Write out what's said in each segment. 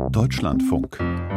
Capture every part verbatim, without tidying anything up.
Deutschlandfunk.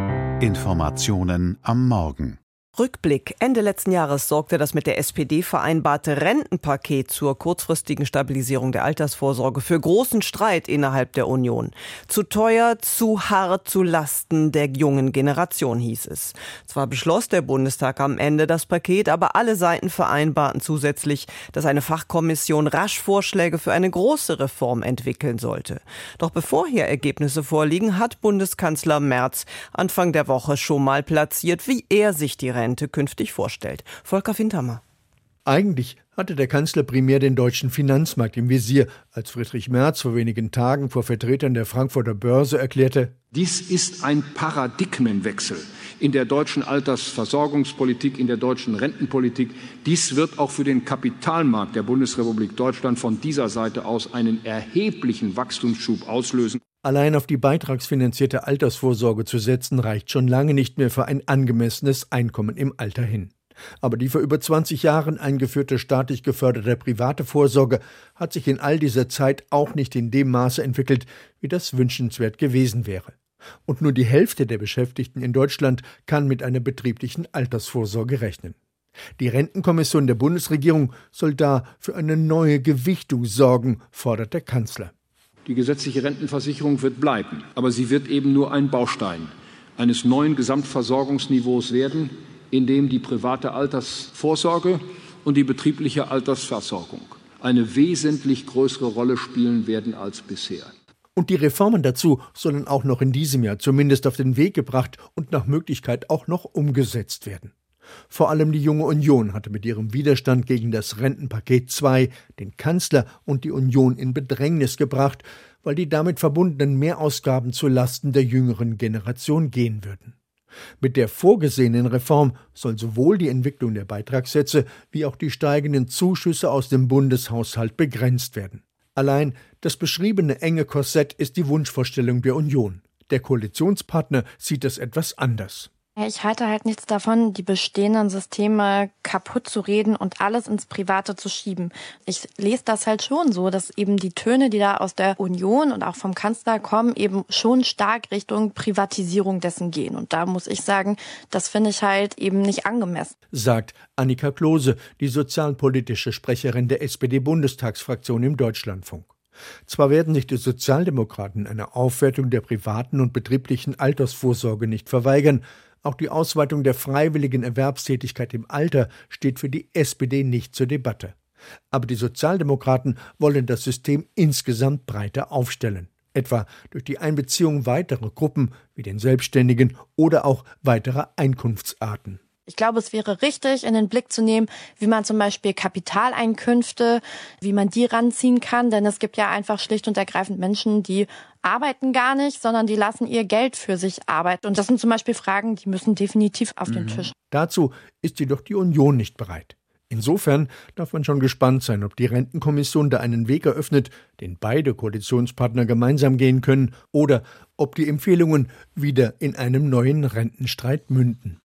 Informationen am Morgen. Rückblick. Ende letzten Jahres sorgte das mit der S P D vereinbarte Rentenpaket zur kurzfristigen Stabilisierung der Altersvorsorge für großen Streit innerhalb der Union. Zu teuer, zu hart, zu Lasten der jungen Generation, hieß es. Zwar beschloss der Bundestag am Ende das Paket, aber alle Seiten vereinbarten zusätzlich, dass eine Fachkommission rasch Vorschläge für eine große Reform entwickeln sollte. Doch bevor hier Ergebnisse vorliegen, hat Bundeskanzler Merz Anfang der Woche schon mal platziert, wie er sich die Rente künftig vorstellt. Volker Fintermer. Eigentlich hatte der Kanzler primär den deutschen Finanzmarkt im Visier, als Friedrich Merz vor wenigen Tagen vor Vertretern der Frankfurter Börse erklärte: Dies ist ein Paradigmenwechsel in der deutschen Altersversorgungspolitik, in der deutschen Rentenpolitik. Dies wird auch für den Kapitalmarkt der Bundesrepublik Deutschland von dieser Seite aus einen erheblichen Wachstumsschub auslösen. Allein auf die beitragsfinanzierte Altersvorsorge zu setzen, reicht schon lange nicht mehr für ein angemessenes Einkommen im Alter hin. Aber die vor über zwanzig Jahren eingeführte staatlich geförderte private Vorsorge hat sich in all dieser Zeit auch nicht in dem Maße entwickelt, wie das wünschenswert gewesen wäre. Und nur die Hälfte der Beschäftigten in Deutschland kann mit einer betrieblichen Altersvorsorge rechnen. Die Rentenkommission der Bundesregierung soll da für eine neue Gewichtung sorgen, fordert der Kanzler. Die gesetzliche Rentenversicherung wird bleiben, aber sie wird eben nur ein Baustein eines neuen Gesamtversorgungsniveaus werden, in dem die private Altersvorsorge und die betriebliche Altersversorgung eine wesentlich größere Rolle spielen werden als bisher. Und die Reformen dazu sollen auch noch in diesem Jahr zumindest auf den Weg gebracht und nach Möglichkeit auch noch umgesetzt werden. Vor allem die Junge Union hatte mit ihrem Widerstand gegen das Rentenpaket zwei den Kanzler und die Union in Bedrängnis gebracht, weil die damit verbundenen Mehrausgaben zu Lasten der jüngeren Generation gehen würden. Mit der vorgesehenen Reform soll sowohl die Entwicklung der Beitragssätze wie auch die steigenden Zuschüsse aus dem Bundeshaushalt begrenzt werden. Allein das beschriebene enge Korsett ist die Wunschvorstellung der Union. Der Koalitionspartner sieht das etwas anders. Ich halte halt nichts davon, die bestehenden Systeme kaputt zu reden und alles ins Private zu schieben. Ich lese das halt schon so, dass eben die Töne, die da aus der Union und auch vom Kanzler kommen, eben schon stark Richtung Privatisierung dessen gehen. Und da muss ich sagen, das finde ich halt eben nicht angemessen. Sagt Annika Klose, die sozialpolitische Sprecherin der S P D-Bundestagsfraktion im Deutschlandfunk. Zwar werden sich die Sozialdemokraten einer Aufwertung der privaten und betrieblichen Altersvorsorge nicht verweigern, auch die Ausweitung der freiwilligen Erwerbstätigkeit im Alter steht für die S P D nicht zur Debatte. Aber die Sozialdemokraten wollen das System insgesamt breiter aufstellen, etwa durch die Einbeziehung weiterer Gruppen wie den Selbstständigen oder auch weiterer Einkunftsarten. Ich glaube, es wäre richtig, in den Blick zu nehmen, wie man zum Beispiel Kapitaleinkünfte, wie man die ranziehen kann. Denn es gibt ja einfach schlicht und ergreifend Menschen, die arbeiten gar nicht, sondern die lassen ihr Geld für sich arbeiten. Und das sind zum Beispiel Fragen, die müssen definitiv auf den Tisch. Dazu ist jedoch die Union nicht bereit. Insofern darf man schon gespannt sein, ob die Rentenkommission da einen Weg eröffnet, den beide Koalitionspartner gemeinsam gehen können, oder ob die Empfehlungen wieder in einem neuen Rentenstreit münden.